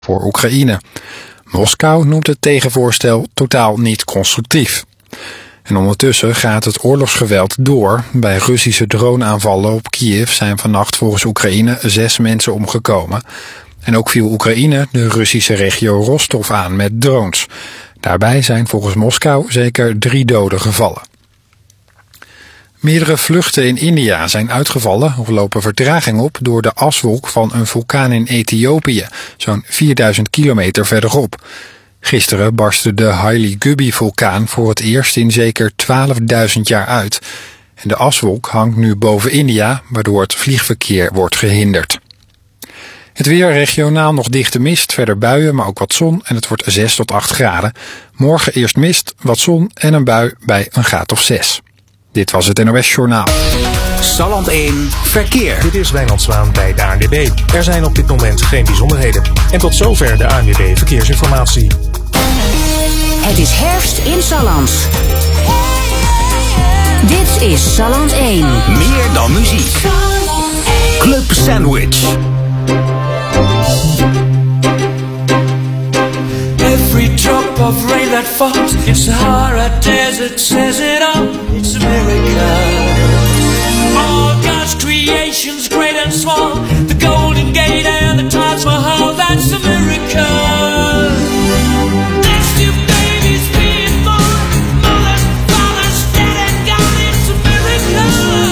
voor Oekraïne. Moskou noemt het tegenvoorstel totaal niet constructief. En ondertussen gaat het oorlogsgeweld door. Bij Russische droneaanvallen op Kiev zijn vannacht volgens Oekraïne 6 mensen omgekomen. En ook viel Oekraïne de Russische regio Rostov aan met drones. Daarbij zijn volgens Moskou zeker 3 doden gevallen. Meerdere vluchten in India zijn uitgevallen of lopen vertraging op door de aswolk van een vulkaan in Ethiopië, zo'n 4000 kilometer verderop. Gisteren barstte de Haile Gubbi-vulkaan voor het eerst in zeker 12.000 jaar uit. En de aswolk hangt nu boven India, waardoor het vliegverkeer wordt gehinderd. Het weer regionaal nog dichte mist, verder buien, maar ook wat zon en het wordt 6 tot 8 graden. Morgen eerst mist, wat zon en een bui bij een graad of 6. Dit was het NOS Journaal. Salland 1 Verkeer. Dit is Wijnand Zwaan bij de ANWB. Er zijn op dit moment geen bijzonderheden. En tot zover de ANWB Verkeersinformatie. Het is herfst in Salland. Dit is Salland 1. Meer dan muziek. Club Sandwich. Every drop of rain that falls in Sahara Desert says it all. It's a miracle. All God's creations, great and small, the Golden Gate and the Taj Mahal, that's a miracle. There's 2 babies being born, mother, father, dead and gone, it's a miracle.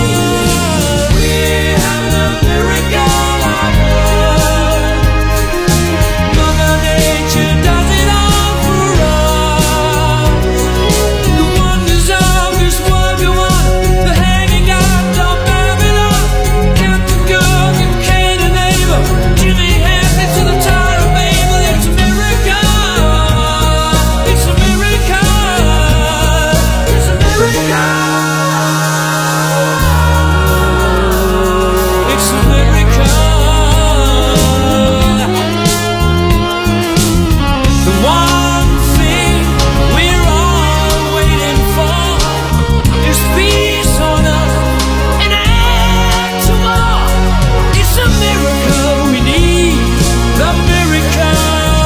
We have a miracle on earth. Mother Nature does it all for us. The wonders of this world go on, the hanging out of Babylon, Captain Cook and Cain and Abel, Jimmy Hendrix to the Tower of Babel. It's a miracle. It's a miracle. It's a miracle. It's a miracle. The one thing we're all waiting for is peace on earth and an end to war. It's a miracle we need, the miracle.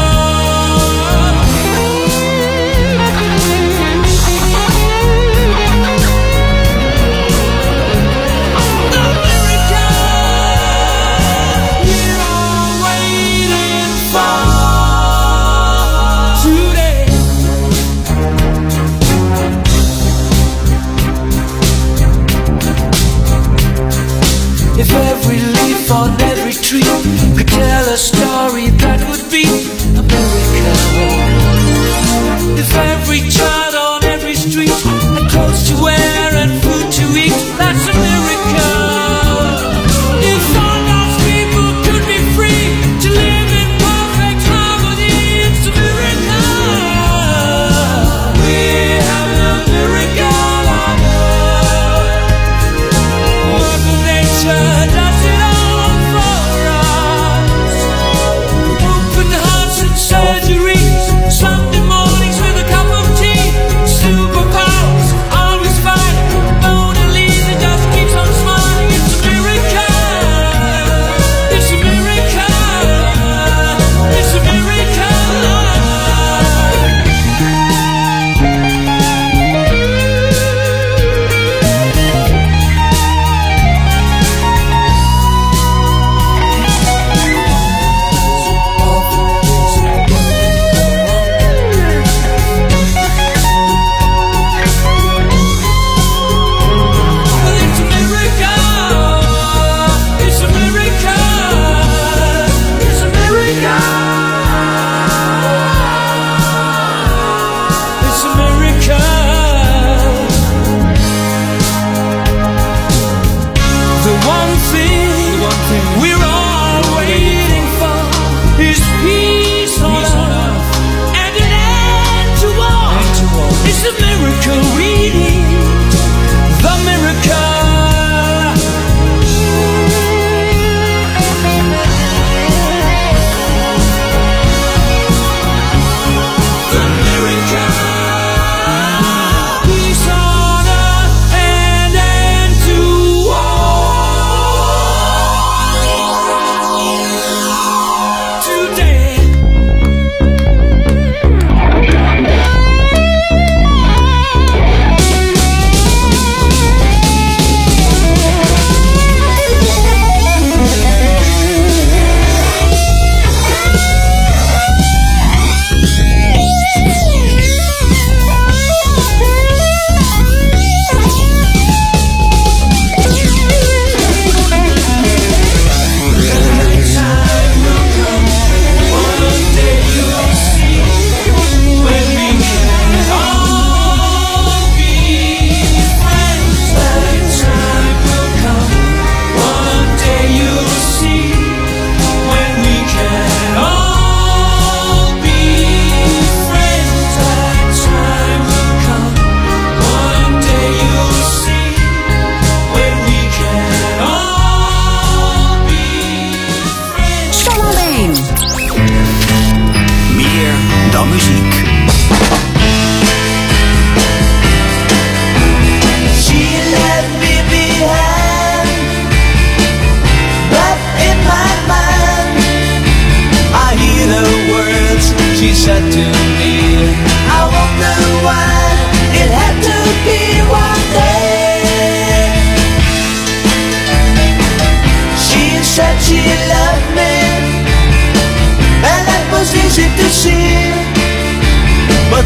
The miracle we're all waiting for today. If every leaf on every tree could tell a story, that would be a miracle. If every child on every street had clothes to wear and food to eat, that's a miracle. If all God's people could be free to live in perfect harmony, it's a miracle. We have a miracle on earth. Mother Nature does it all for us. Open hearts and surgeries, Sunday mornings with a cup of tea, superpowers, always fine. Mona Lisa just keeps on smiling. It's a miracle. It's a miracle. It's a miracle. It's a miracle. It's a miracle. It's a miracle. It's a miracle. The one thing we're all waiting for is peace on earth and an end to war. It's a miracle we need, the miracle. The miracle. Peace on earth and end to war. Today.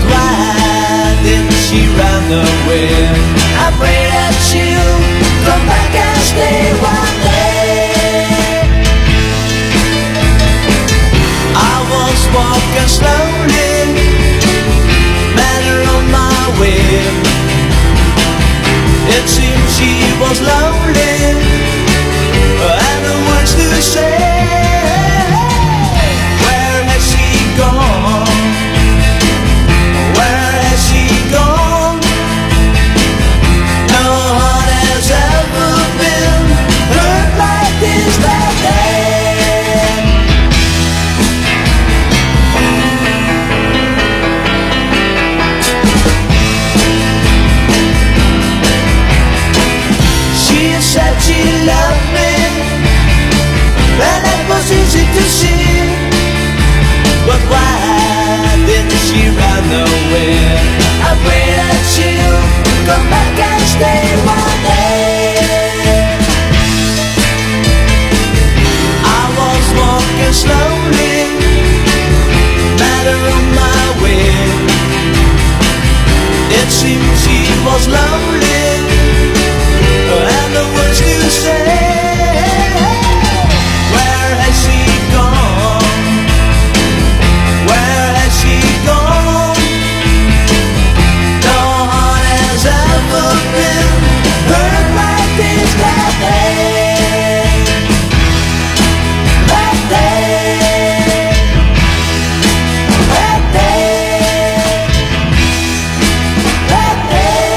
why didn't she run away? I pray that she'll come back and stay one day. I was walking slowly, met her on my way. It seemed she was lonely, and the words to say. Where has she gone? Where has she gone? No heart has ever been hurt like this that day. She said she loved me, and that was easy to see. But why didn't she run away? I pray that she'll come back and stay one day. I was walking slowly, met her on my way. It seemed she was lonely, and the words to say. Where has she gone? Where has she gone? No heart has ever been hurt like this that day. That day. That day. That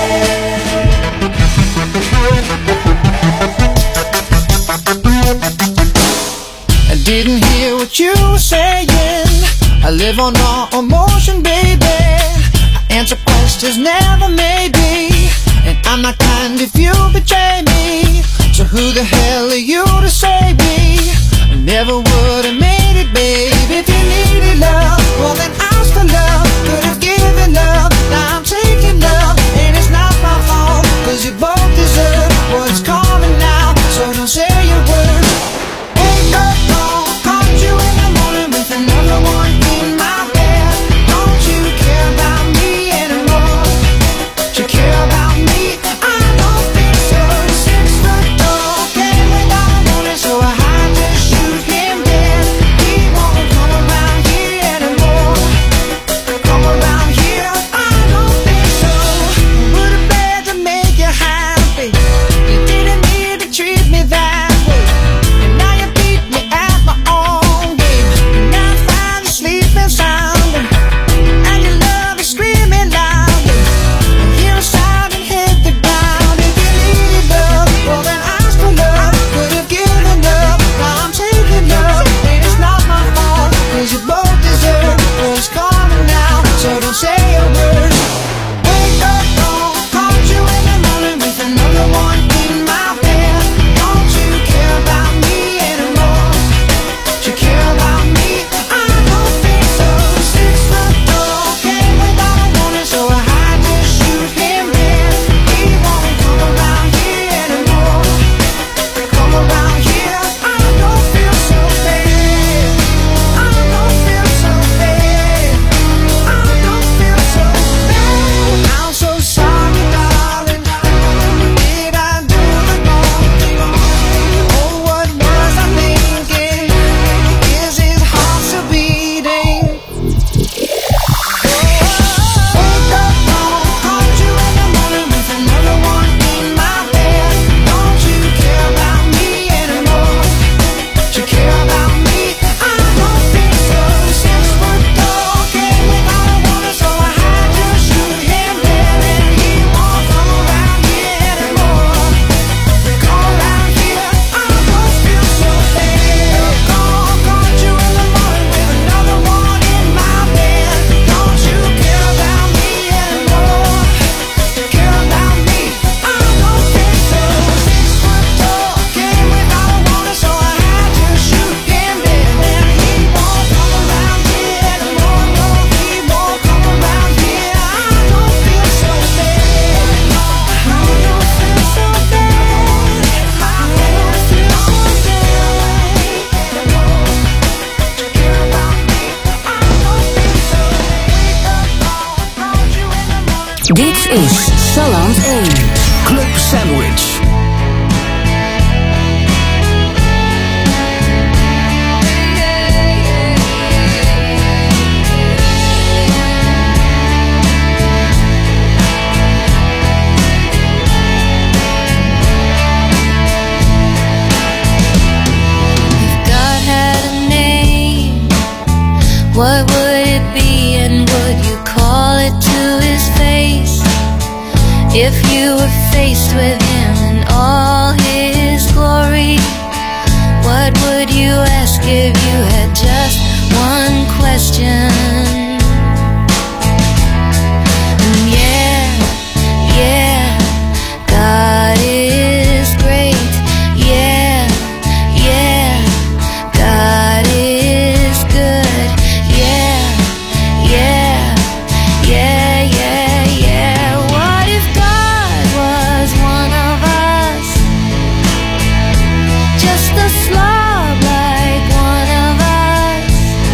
day. I didn't hear what you were saying. I live on raw emotion, baby. I answer questions, never maybe. And I'm not kind if you betray me. So who the hell are you to save me? I never would have made it, babe. If you needed love, well then I'll still love. Could have given love, now I'm taking love. And it's not my fault, cause you both deserve what's coming now. So don't say your words. Wake up, caught you in the morning with another one in my bed. Don't you care about me anymore? Do you care about me? I don't think so. 6 foot tall, came without a warning, so I had to shoot him dead. He won't come around Dit is Salland 1. Club Sandwich. What would it be, and would you call it to his face? If you were faced with him in all his glory, what would you ask if you had just one question? And yeah, God is great. Yeah, God is good. What if God was one of us? Just a slob like one of us.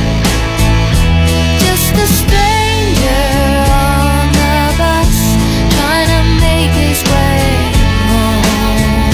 Just a stranger on the bus, trying to make his way home.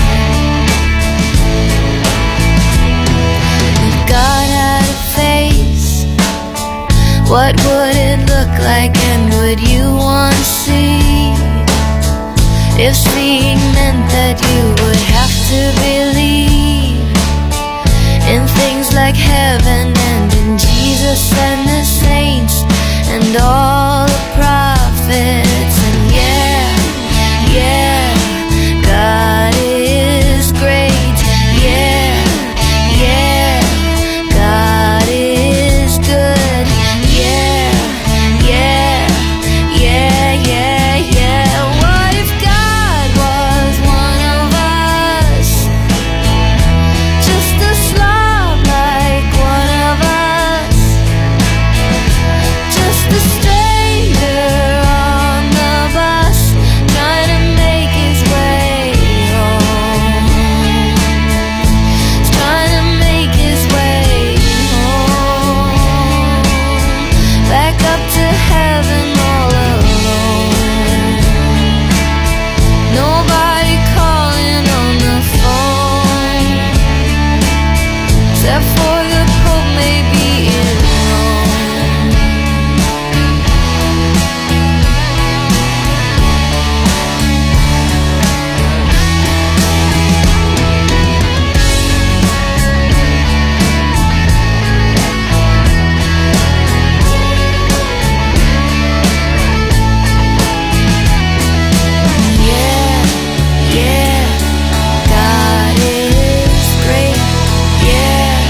If God had a face, what would it look like, and would you want to see? If seeing meant that you would have to believe in things like heaven and in Jesus and the saints and all the prophets. And yeah, God is great. Yeah, God is good. What if God was one of us? Just a slob like one of us. Just a stranger on the bus, trying to make his way home. Trying to make his way home. Back up to heaven all alone. Nobody calling on the phone, except for the Pope maybe in Rome. Yeah, God is great. Yeah,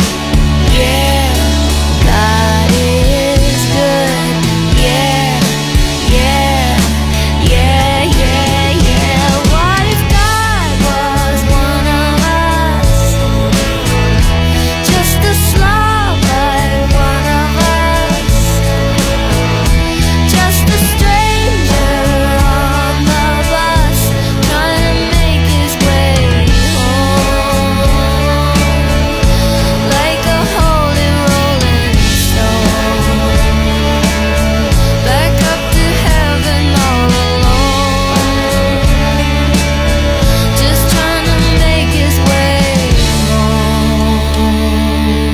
God is good. Yeah. What if God was one of us? Just a slob like one of us. Just a stranger on the bus, trying to make his way home. Like a holy rolling stone. Back up to heaven all alone. Just trying to make his way home.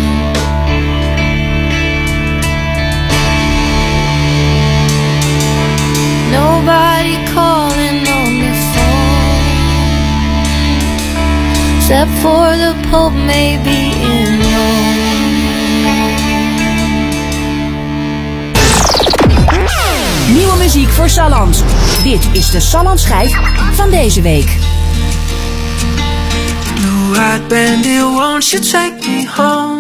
Nobody calling on the phone, except for the Pope maybe in Rome. Nieuwe muziek voor Salland. Dit is de Sallandschijf van deze week. Blue-eyed bandit, won't you take me home?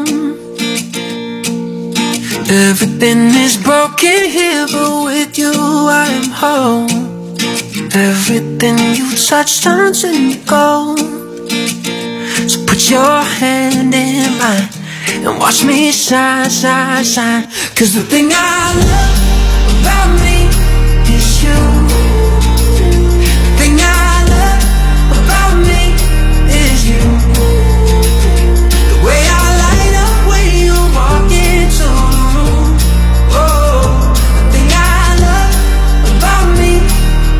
Everything is broken here, but with you I am home. Everything you touch turns into gold. So put your hand in mine and watch me shine, shine, shine. 'Cause the thing I love about me is you. The thing I love about me is you. The way I light up when you walk into the room. Oh, the thing I love about me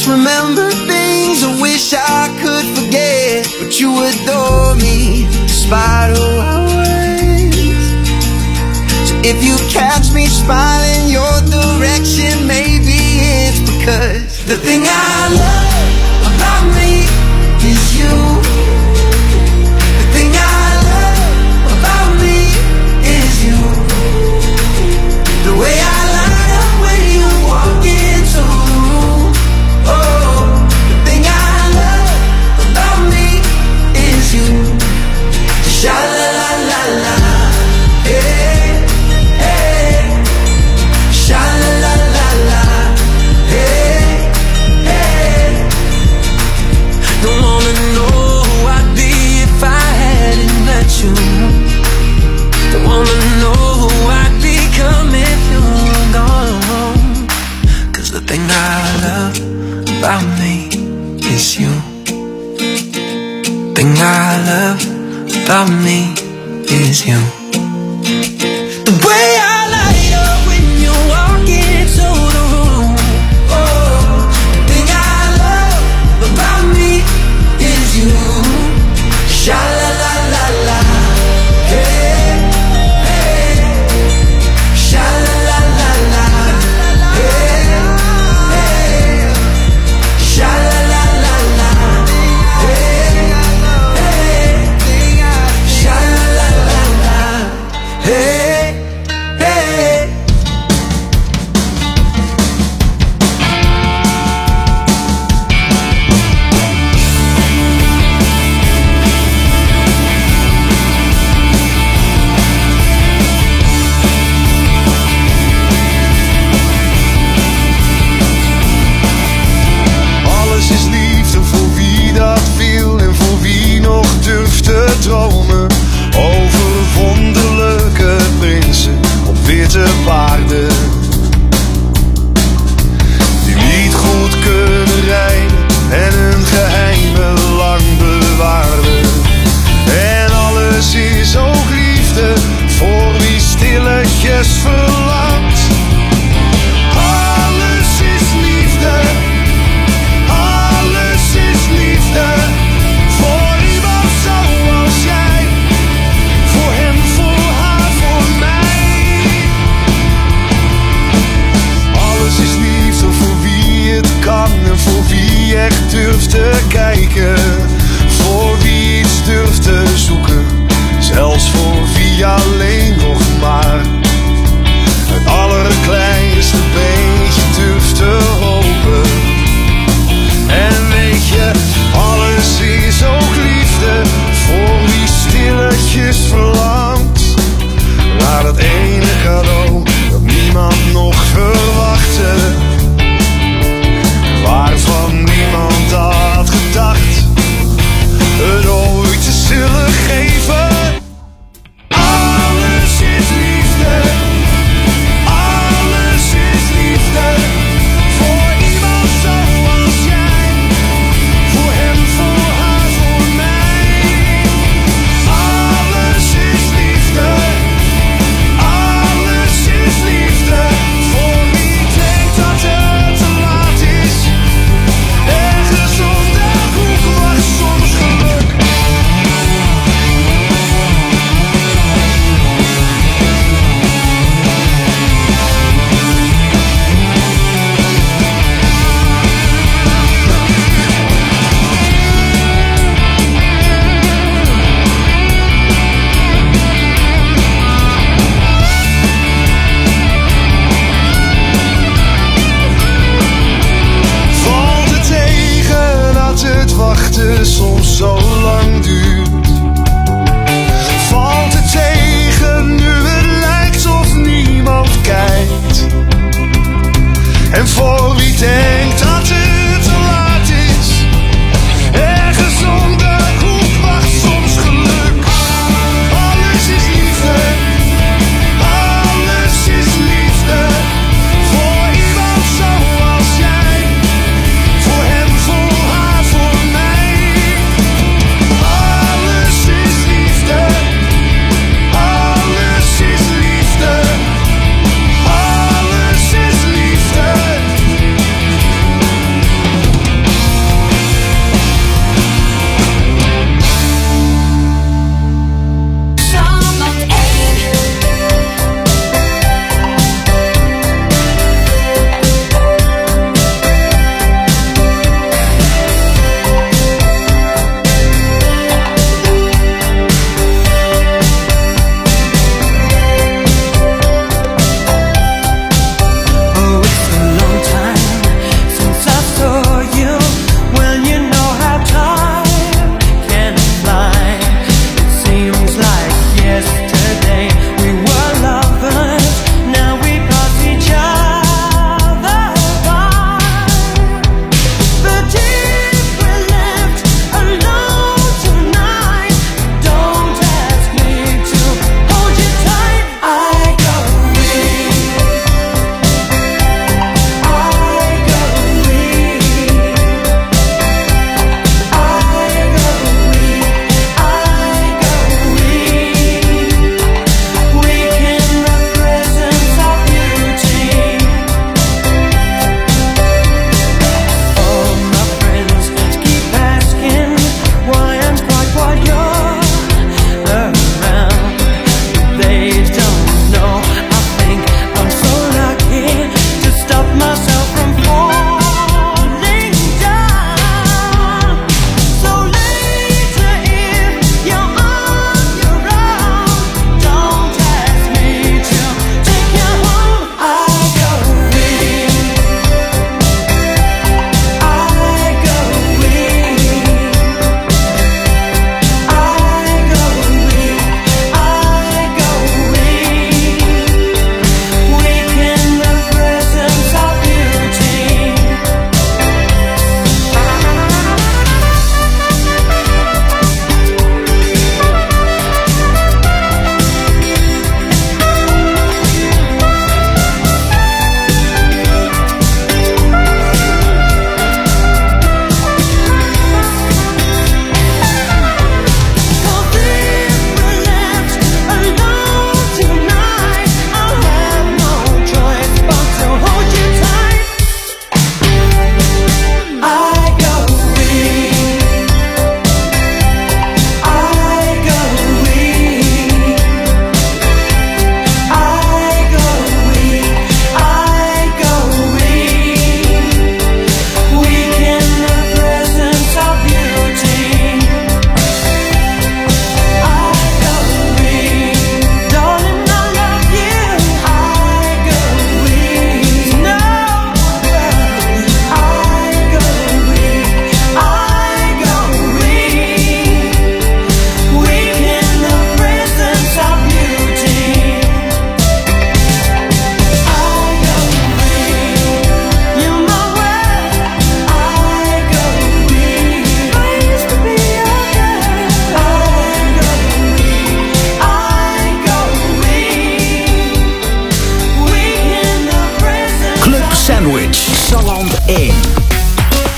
just remember things I wish I could forget. But you adore me despite who I was. So if you catch me smiling your direction, maybe it's because the thing I love about me is you. The thing I love about me is you. The way I light up when you walk into the room. Oh, the thing I love about me is you. Sha la la la la, hey, hey. Sha la la la la, hey, hey. Don't wanna know who I'd be if I hadn't met you. Don't wanna know who I'd become if you're gone. 'Cause the thing I love about me is you. Thing I love about me is you. The way I light up when you walk into the room. Oh, the thing I love about me is you. Sha la la la la, hey, hey. Sha la la la la, hey, hey. Sha la la la la, hey, hey. Sha la la la la, hey, hey. Alles is liefde voor wie dat wil en voor wie nog durft te dromen. Over wonderlijke prinsen op witte paarden. Die niet goed kunnen rijden en hun geheimen lang bewaarden. En alles is ook liefde voor wie stilletjes verlangt. Alles is liefde. Alles is liefde voor iemand zoals jij. Voor hem, voor haar, voor mij. Alles is liefde voor wie het kan en voor wie echt durft te kijken. Voor wie iets durft te zoeken, zelfs voor wie alleen nog maar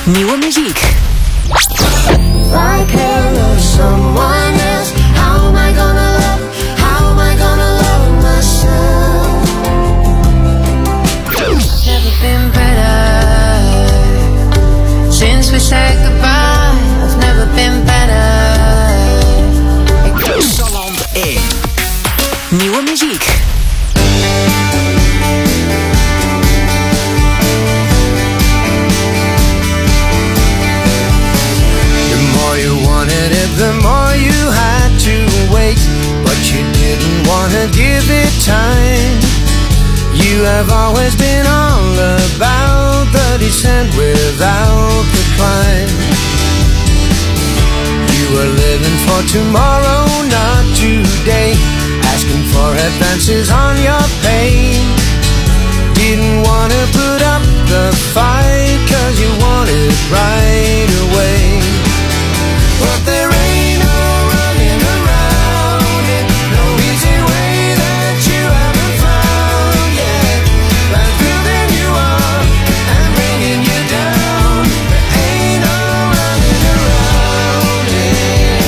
Nieuwe muziek. If I can't love someone else, how am I gonna love? How am I gonna love myself? Never been better since we said goodbye. I've never been better. Salland 1. Nieuwe muziek. The more you had to wait, but you didn't want to give it time. You have always been all about the descent without the climb. You were living for tomorrow, not today, asking for advances on your pay. Didn't want to put up the fight, 'cause you wanted right away. But there ain't no running around it, no easy way that you haven't found yet. That's building you up and bringing you down. There ain't no running around it.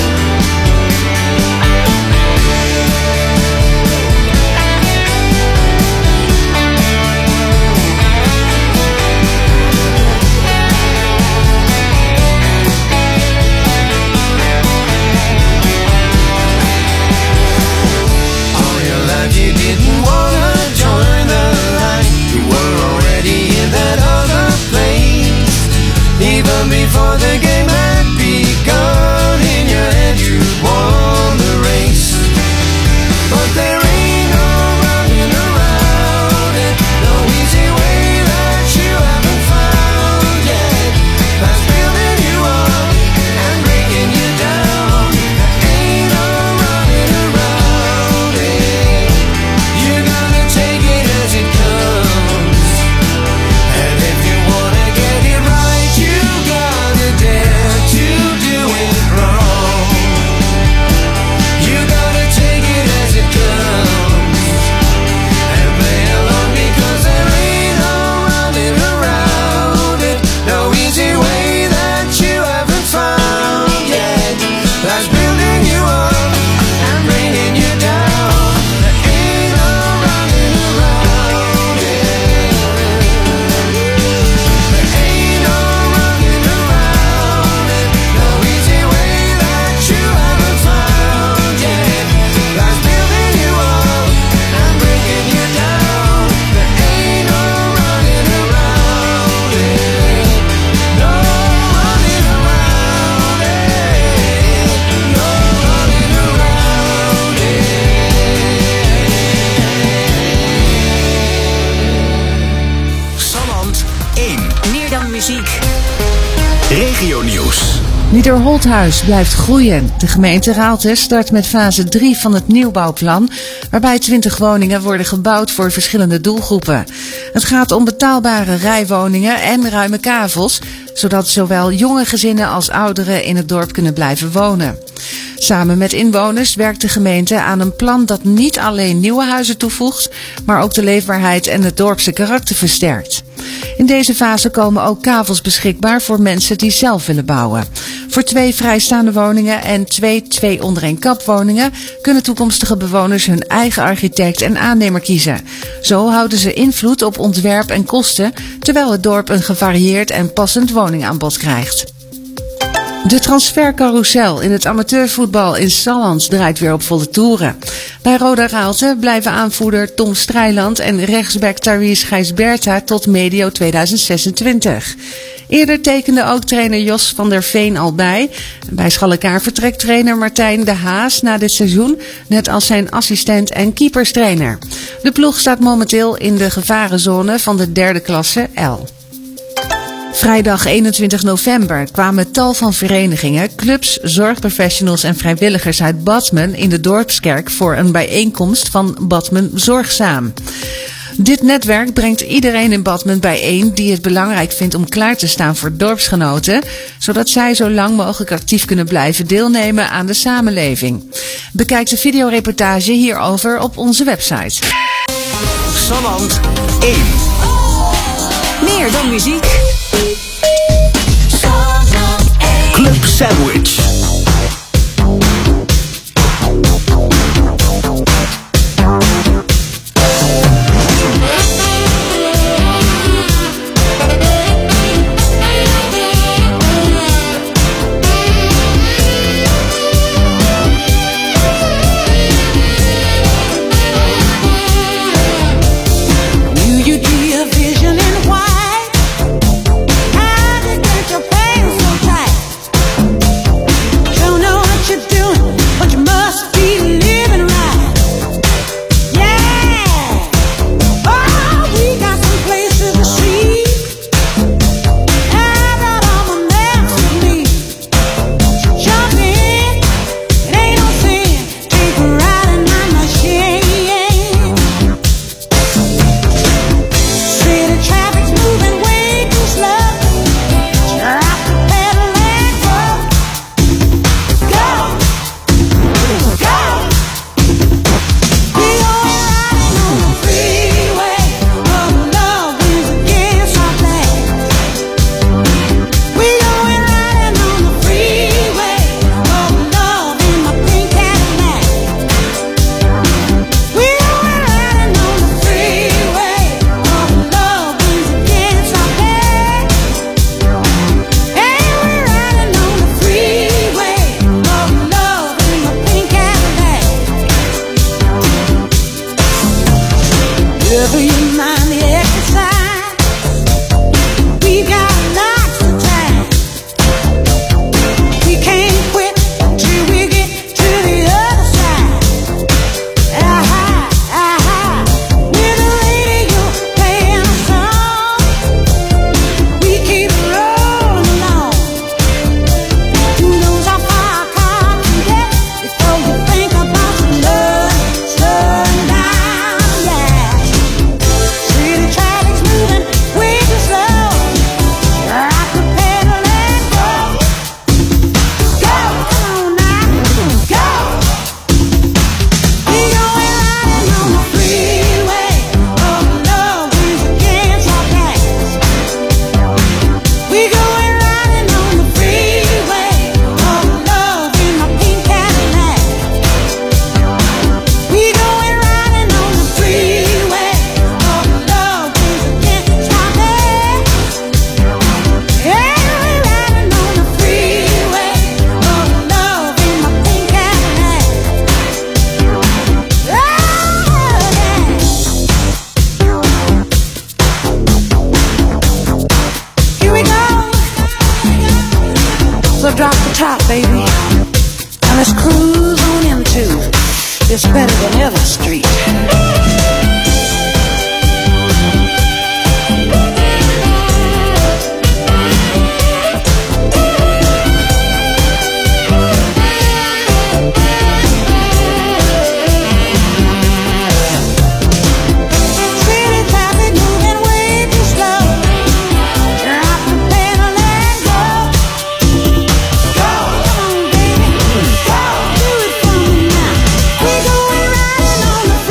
You didn't wanna join the line. You were already in that other place. Even before the game had begun, in your head you'd won the race. But there ain't no running around it, no easy way that you haven't found yet. That's building you up and bringing you down. There ain't no running around it. You gotta take it as it comes, and if you wanna get it right, you gotta dare to do it wrong. You gotta take it as it comes, and play along, because there ain't no running around it, no easy way that you haven't found yet. That's building you up and bringing you down. There ain't no running around it. There ain't no running around it, no easy way that you haven't found yet. That's building you up and bringing you down. There ain't no running around it. No running around it. No running around it. Salland 1. Meer dan muziek. Regionieuws. Niederholthuis blijft groeien. De gemeente Raalte start met fase 3 van het nieuwbouwplan, waarbij 20 woningen worden gebouwd voor verschillende doelgroepen. Het gaat om betaalbare rijwoningen en ruime kavels, zodat zowel jonge gezinnen als ouderen in het dorp kunnen blijven wonen. Samen met inwoners werkt de gemeente aan een plan dat niet alleen nieuwe huizen toevoegt, maar ook de leefbaarheid en het dorpse karakter versterkt. In deze fase komen ook kavels beschikbaar voor mensen die zelf willen bouwen. Voor 2 vrijstaande woningen en 2 onder-één-kap woningen kunnen toekomstige bewoners hun eigen architect en aannemer kiezen. Zo houden ze invloed op ontwerp en kosten, terwijl het dorp een gevarieerd en passend woningaanbod krijgt. De transfercarousel in het amateurvoetbal in Salland draait weer op volle toeren. Bij Roda Raalte blijven aanvoerder Tom Strijland en rechtsback Tharies Gijsberta tot medio 2026. Eerder tekende ook trainer Jos van der Veen al bij. Bij Schalekaar vertrekt trainer Martijn de Haas na dit seizoen, net als zijn assistent en keeperstrainer. De ploeg staat momenteel in de gevarenzone van de 3e klasse L. Vrijdag 21 november kwamen tal van verenigingen, clubs, zorgprofessionals en vrijwilligers uit Badmen in de Dorpskerk voor een bijeenkomst van Badmen Zorgzaam. Dit netwerk brengt iedereen in Badmen bijeen die het belangrijk vindt om klaar te staan voor dorpsgenoten, zodat zij zo lang mogelijk actief kunnen blijven deelnemen aan de samenleving. Bekijk de videoreportage hierover op onze website. Salland 1. Meer dan muziek. Sandwich. Drop the top, baby, and let's cruise on into this better than ever street. We're going riding on the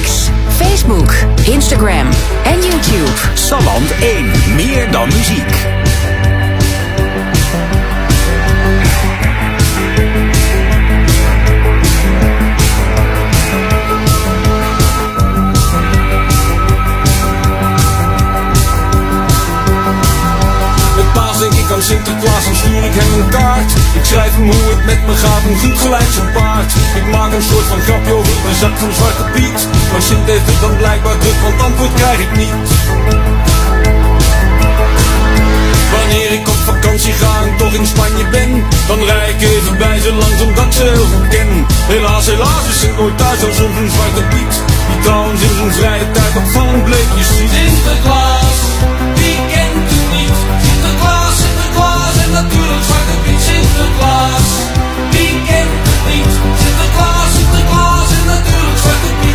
X, Facebook, Instagram en YouTube. Salland 1. Meer dan muziek. Denk ik aan Sinterklaas, dan stuur ik hem een kaart. Ik schrijf hem hoe het met me gaat, een goed gelijk zijn paard. Ik maak een soort van grapje over de zak van Zwarte Piet. Maar Sint heeft het dan blijkbaar druk, want antwoord krijg ik niet. Wanneer ik op vakantie ga en toch in Spanje ben, dan rij ik even bij ze langs omdat ik ze heel goed ken. Helaas is Sint nooit thuis als een Zwarte Piet, die trouwens in zijn vrije tijd opvallend bleekjes ziet. Sinterklaas, wie kent u niet? Sinterklaas, Sinterklaas en natuurlijk Zwarte Piet. Sinterklaas, wie kent het niet? Sinterklaas, Sinterklaas en natuurlijk Zwarte Piet.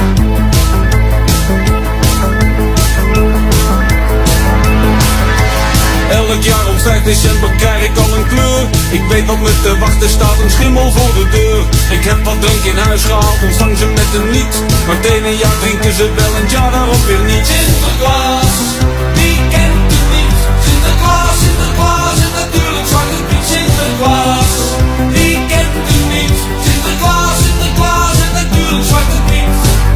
Elk jaar op 5 december krijg ik al een kleur. Ik weet wat me te wachten staat, een schimmel voor de deur. Ik heb wat drank in huis gehaald, ontvang ze met een lied. Maar het ene jaar drinken ze wel en het jaar daarop weer niet. Sinterklaas, wie kent het niet? Sinterklaas, Sinterklaas en natuurlijk Zwarte Piet. Sinterklaas, wie kent het niet? Sinterklaas, Sinterklaas en natuurlijk Zwarte Piet.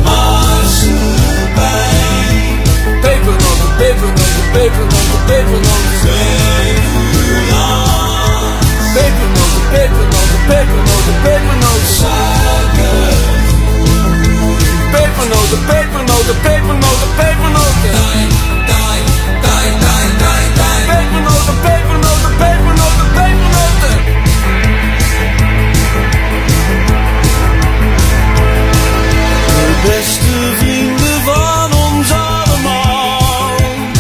Marsepein, pepernoten, pepernoten, pepernoten, pepernoten. Pepernoten, pepernoten, pepernoten, pepernoten. Suiker. Pepernoten, pepernoten, pepernoten, pepernoten. Pepernoten, pepernoten, pepernoten, pepernoten. De beste vrienden van ons allemaal.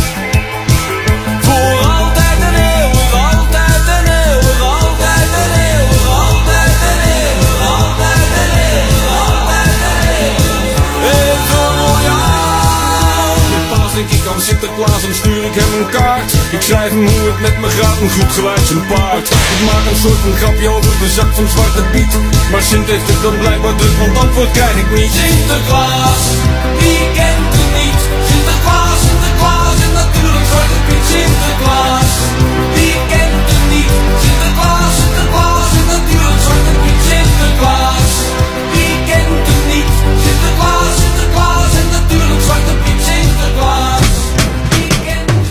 Voor altijd en eeuwig, altijd en eeuwig, altijd en eeuwig, altijd en eeuwig, altijd en eeuwig, altijd en eeuwig. Even royaal. In paas denk ik aan Sinterklaas en stuur ik hem een kaart. Ik schrijf hem hoe het met me gaat, een goed gelijk zijn paard. Ik maak een soort van grapje over de zak van Zwarte Piet. Maar Sint heeft het dan blijkbaar druk, want antwoord krijg ik niet. Sinterklaas, wie kent het niet? Sinterklaas, Sinterklaas en natuurlijk Zwarte Piet. Sinterklaas, wie kent het niet? Sinterklaas, Sinterklaas en natuurlijk Zwarte Piet. Sinterklaas, wie kent het niet? Sinterklaas, Sinterklaas en natuurlijk Zwarte Piet. Sinterklaas, wie kent het niet?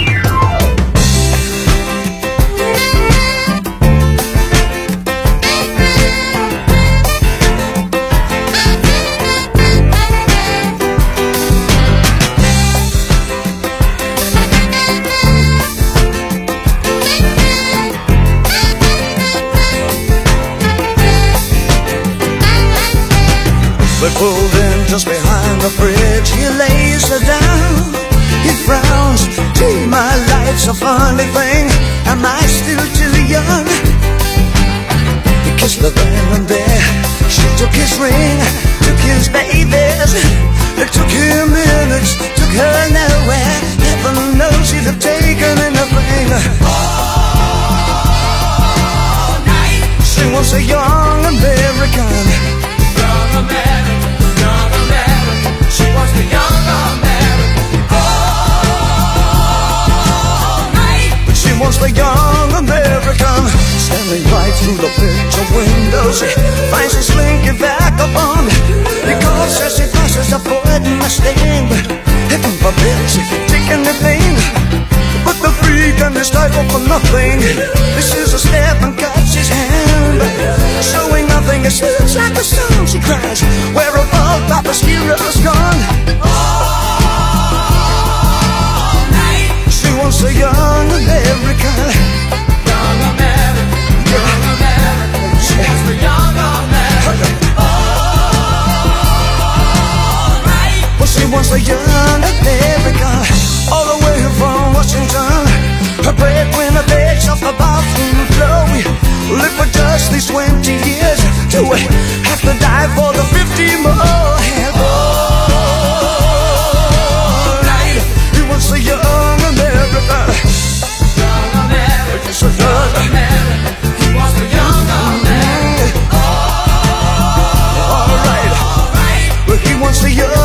We pulled in just behind the bridge. He lays her down. He frowns. Gee, my life's a funny thing. Am I still too young? He kissed her then and there. She took his ring, took his babies. It took him minutes, took her nowhere. Heaven knows she'd have taken anything. All night. She was a young American. Young American, young American. She was the young American. All night. She was the young American. Standing right through the picture window. She finds his slinking vagabond. He calls as he passes the poet in the sting. Heaven forbid she take anything but the freak and this type of for nothing. This is a step and cuts his hand, showing nothing. It looks like a song. She cries, where have all Papa's heroes gone? All night. She was a young American. Young American, young American. She was the young American. All night. Well, she was a young American. All the way from Washington. Her breadwinner begs off the bathroom floor. We live for just these 20 years to have to die for the 50 more. And all night, he was a young American. Young American, So young American. He was the young American. All right, well, he was the young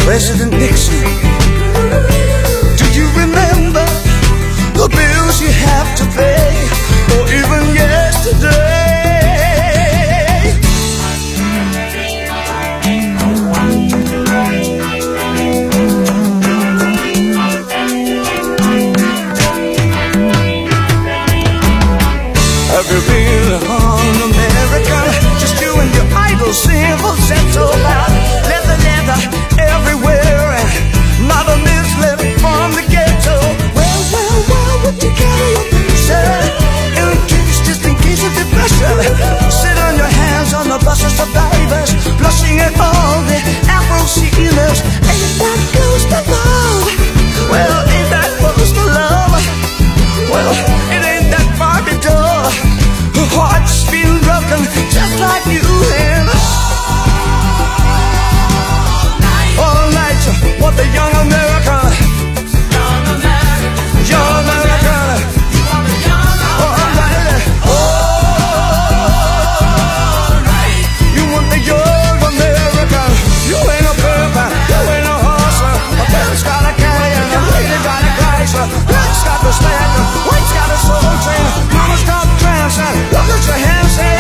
President Nixon. Do you remember the bills you have to pay, or even yesterday? Have you been on America? Just you and your idol sing falsetto loud. Leather everywhere, and not a miss left from the ghetto. Well, what you carry up inside? Just in case of depression. Sit on your hands on the bus of survivors, blushing at all the Afro sealers. Ain't that close to love? Well, ain't that close to love? Well, it ain't that far to go. Her heart's been broken just like you and all night. What the young American, young American, all night. You want the young American. You ain't a purple, you ain't a hustler. A girl's got a canyon, a lady got a Chrysler. Black's got the Spaniel, white's got a soul train. Mama's got the grandson, look at your hands, say.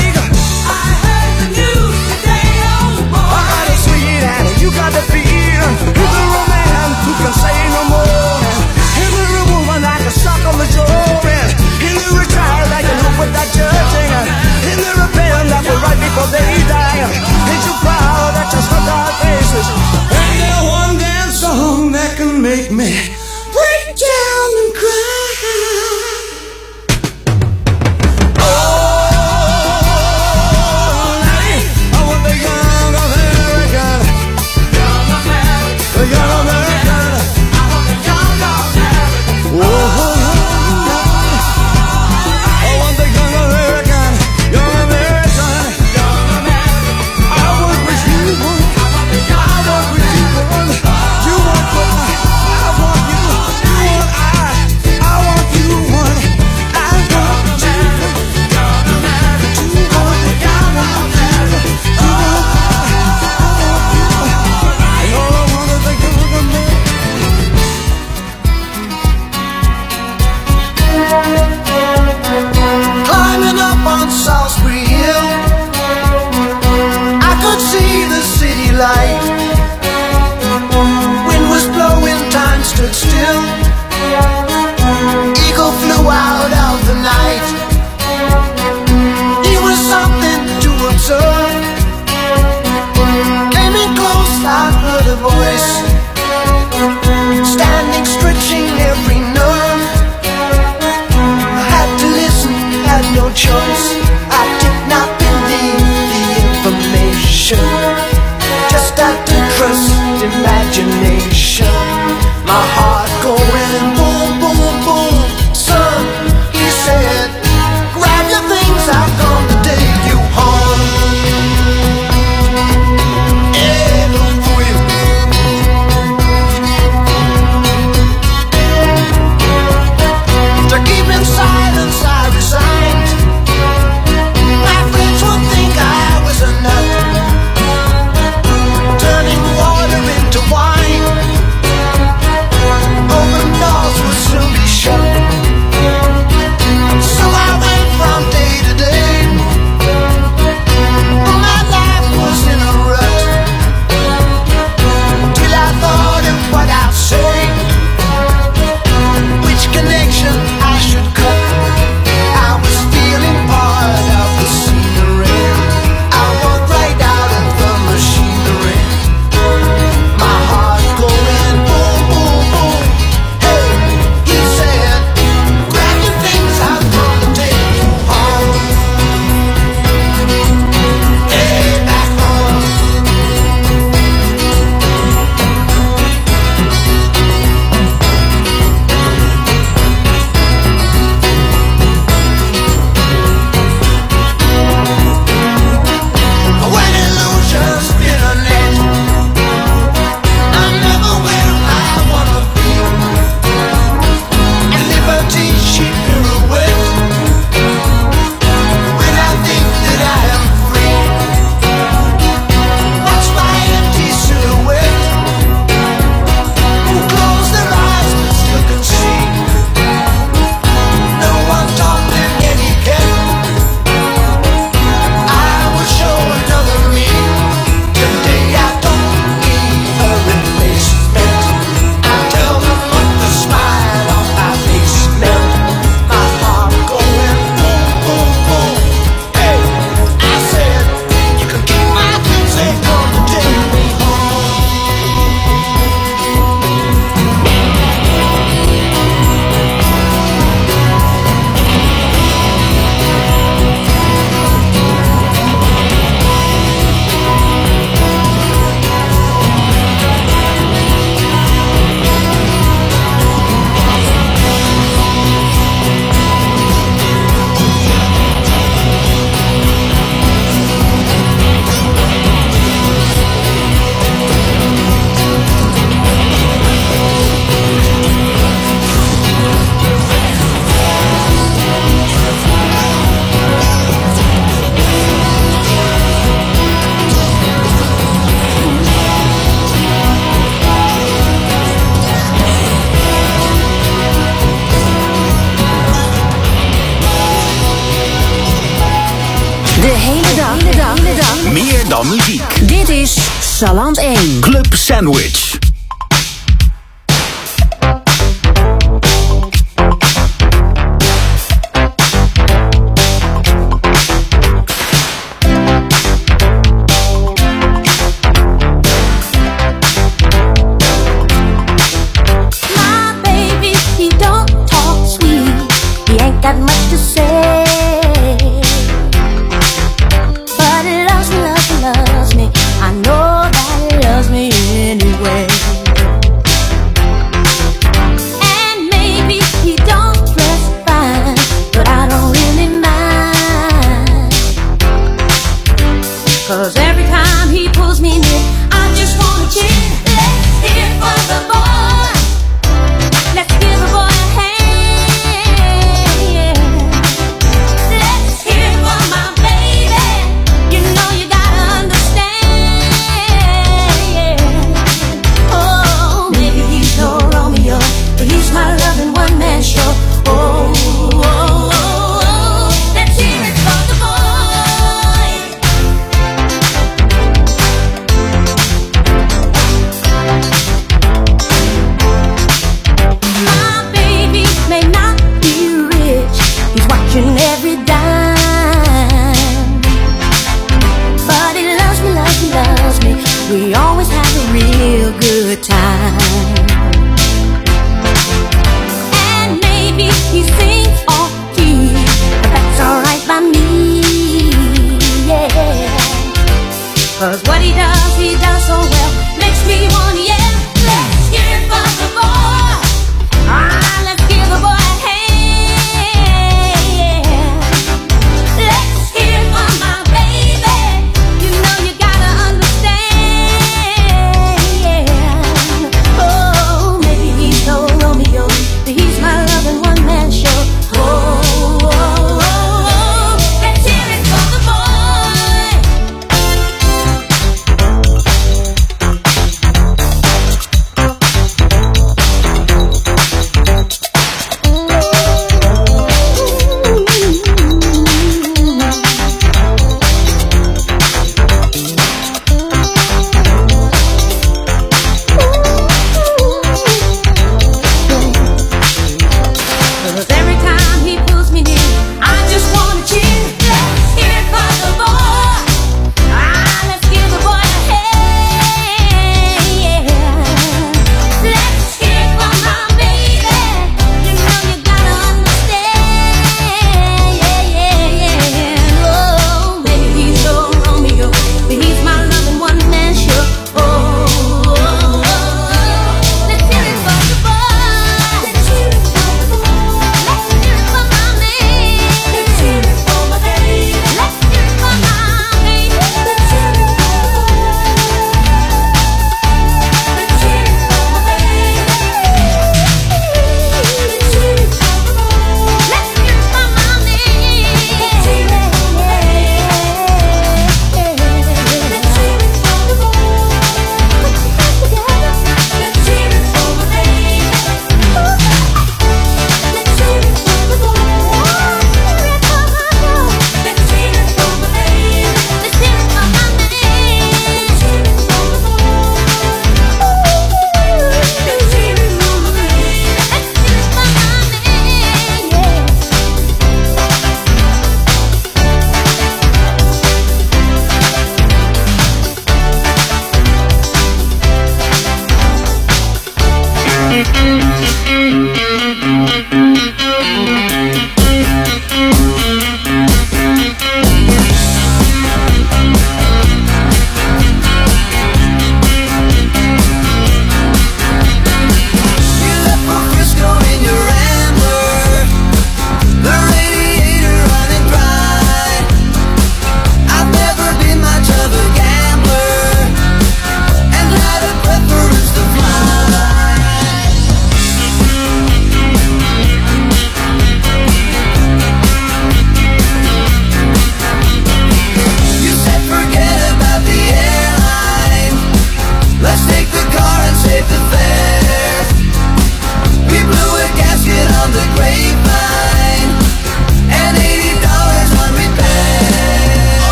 I heard the news today, oh boy. I got a sweet and you got the beat. Is there a man who can say no more? Is there a woman I can suck on the jaw? Is there a child I can hope without judging? Is there a pen that will write before they die? Ain't you proud that you stuck our faces? Ain't there one damn song that can make me break down and cry? Just had to trust imagination. My heart going Salland 1. Club Sandwich. Got much to say, but he loves me, loves me, loves me. I know that he loves me anyway. And maybe he don't dress fine, but I don't really mind, 'cause every time he pulls me near, I just wanna cheer. Let's hear for the boy. Let's give the boy a hand. My loving one man show. Oh, oh, oh, oh, let's hear it for the boy. My baby may not be rich, he's watching every dime, but he loves me, loves me, loves me. We always have a real good time. He sings off key, but that's alright by me, yeah. 'Cause what he does so well, makes me wanna yell. Let's hear it for the boy. Ah, let's give the boy a hand. Let's hear it for my baby. You know you gotta understand, yeah. Oh, maybe he's no Romeo, but he's my loving one man show. Oh, oh, oh, oh, let's hear it for the boy.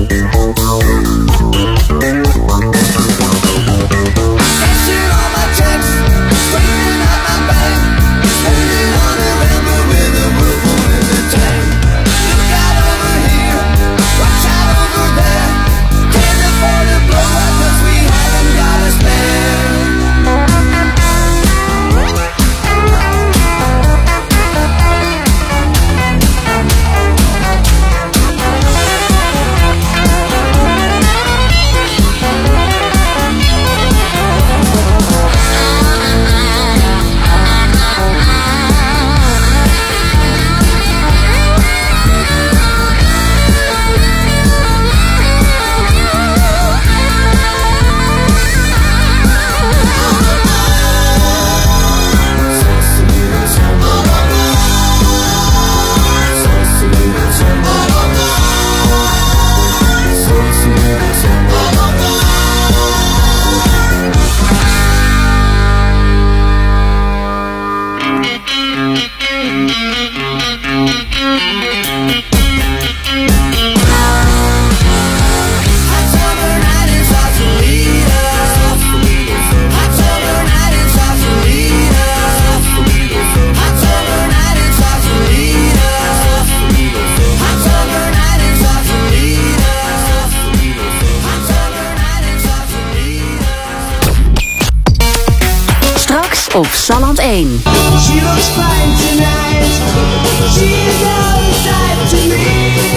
Op Salland 1. She looks fine tonight. She's all inside to me.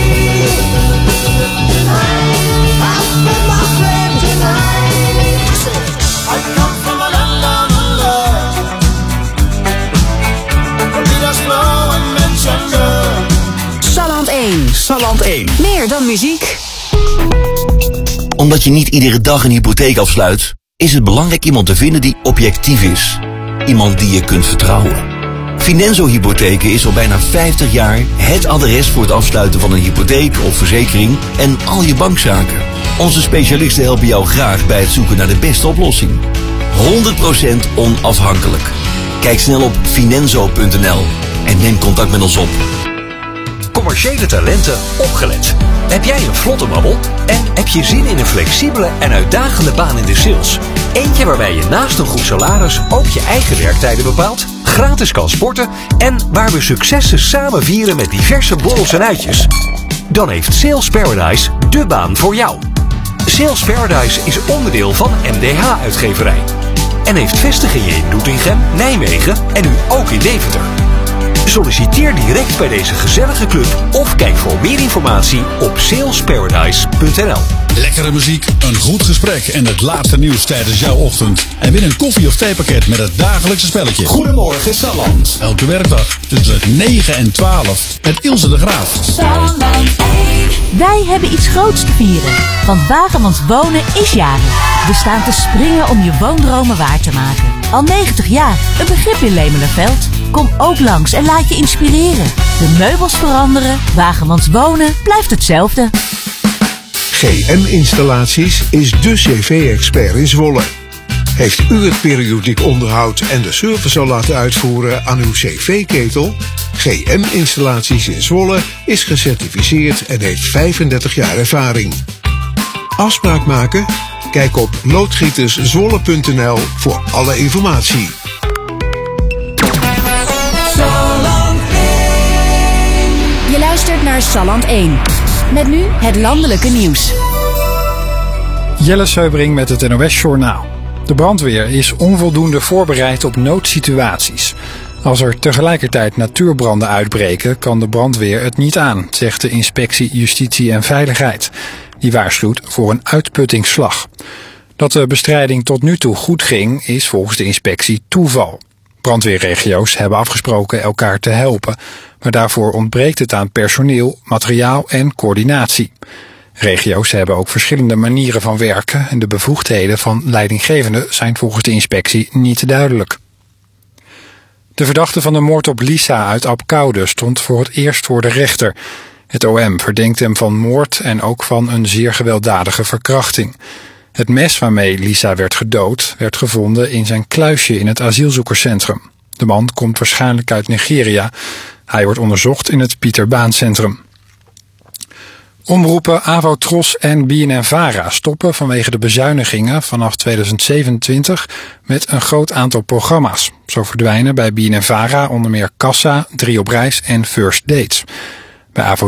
I've been my friend tonight. I come from a London love. Read us slow and mention her. Salland 1. Salland 1. Meer dan muziek. Omdat je niet iedere dag een hypotheek afsluit, is het belangrijk iemand te vinden die objectief is. Iemand die je kunt vertrouwen. Finanzo Hypotheken is al bijna 50 jaar het adres voor het afsluiten van een hypotheek of verzekering en al je bankzaken. Onze specialisten helpen jou graag bij het zoeken naar de beste oplossing. 100% onafhankelijk. Kijk snel op finanzo.nl en neem contact met ons op. Commerciële talenten opgelet. Heb jij een vlotte babbel? En heb je zin in een flexibele en uitdagende baan in de sales? Eentje waarbij je naast een goed salaris ook je eigen werktijden bepaalt, gratis kan sporten en waar we successen samen vieren met diverse borrels en uitjes? Dan heeft Sales Paradise de baan voor jou. Sales Paradise is onderdeel van MDH Uitgeverij en heeft vestigingen in Doetinchem, Nijmegen en nu ook in Deventer. Solliciteer direct bij deze gezellige club of kijk voor meer informatie op salesparadise.nl. Lekkere muziek, een goed gesprek en het laatste nieuws tijdens jouw ochtend. En win een koffie- of theepakket met het dagelijkse spelletje. Goedemorgen Salland. Elke werkdag tussen 9 en 12 met Ilse de Graaf. Salland 1. Wij hebben iets groots te vieren. Want Wagemans Wonen is jarig. We staan te springen om je woondromen waar te maken. Al 90 jaar, een begrip in Lemelerveld. Kom ook langs en laat je inspireren. De meubels veranderen, Wagemans Wonen blijft hetzelfde. GM Installaties is de cv-expert in Zwolle. Heeft u het periodiek onderhoud en de service al laten uitvoeren aan uw cv-ketel? GM Installaties in Zwolle is gecertificeerd en heeft 35 jaar ervaring. Afspraak maken? Kijk op loodgieterszwolle.nl voor alle informatie. Je luistert naar Salland 1. Met nu het landelijke nieuws. Jelle Seubring met het NOS-journaal. De brandweer is onvoldoende voorbereid op noodsituaties. Als er tegelijkertijd natuurbranden uitbreken, kan de brandweer het niet aan, zegt de Inspectie Justitie en Veiligheid. Die waarschuwt voor een uitputtingsslag. Dat de bestrijding tot nu toe goed ging, is volgens de inspectie toeval. Brandweerregio's hebben afgesproken elkaar te helpen, maar daarvoor ontbreekt het aan personeel, materiaal en coördinatie. Regio's hebben ook verschillende manieren van werken en de bevoegdheden van leidinggevenden zijn volgens de inspectie niet duidelijk. De verdachte van de moord op Lisa uit Apkoude stond voor het eerst voor de rechter. Het OM verdenkt hem van moord en ook van een zeer gewelddadige verkrachting. Het mes waarmee Lisa werd gedood werd gevonden in zijn kluisje in het asielzoekerscentrum. De man komt waarschijnlijk uit Nigeria. Hij wordt onderzocht in het Pieter Baan Centrum. Omroepen Avotros en BNNVARA stoppen vanwege de bezuinigingen vanaf 2027 met een groot aantal programma's. Zo verdwijnen bij BNNVARA onder meer Kassa, 3 op reis en First Dates. Bij Avotros